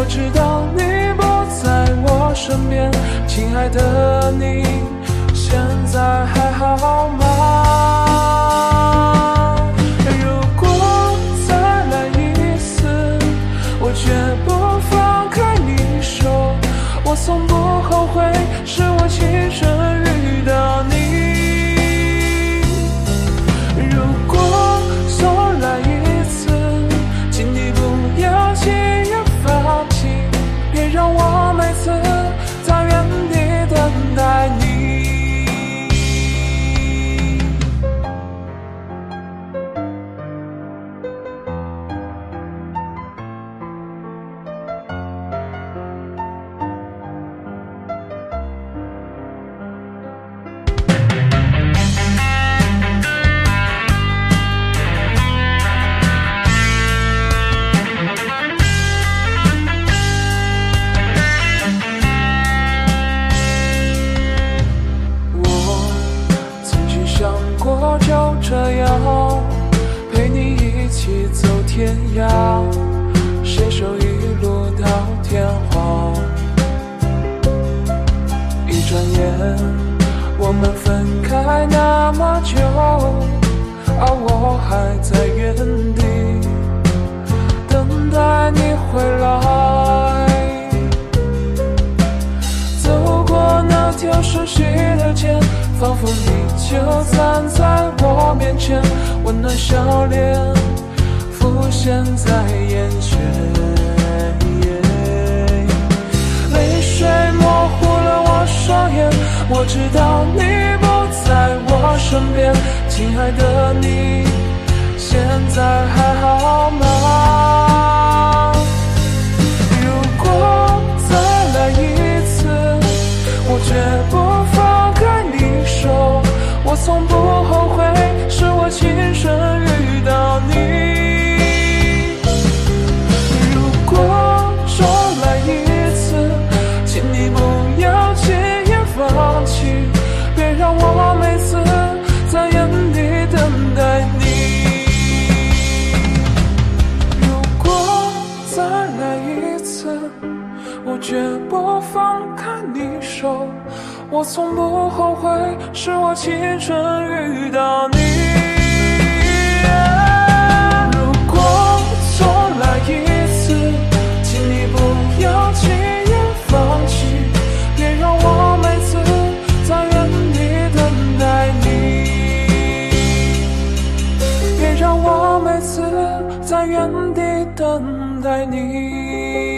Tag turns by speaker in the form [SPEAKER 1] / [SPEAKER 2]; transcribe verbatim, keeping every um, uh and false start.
[SPEAKER 1] 知道你不在我身边，亲爱的你，现在还好吗？如果再来一次，我绝不放开你手，我从不后悔，是我亲身遇到你。如果重来一次，请你不要轻言放弃，别让我每次在原地等待你。就这样陪你一起走天涯，携手一路到天荒。一转眼我们分开那么久，而我还在原地等待你回来。走过那条熟悉的街，仿佛你就站在我面前，温暖笑脸浮现在眼前，泪水模糊了我双眼，我知道你不在我身边，亲爱的你，现在还好吗？如果再来一次，我绝不放开你手，我从不后悔，是我亲身遇到你。如果重来一次，请你不要轻言放弃，别让我每次在原地等待你。如果再来一次，我绝不放开你手，我从不后悔，是我青春遇到你。如果重来一次，请你不要轻言放弃，别让我每次在原地等待你，别让我每次在原地等待你。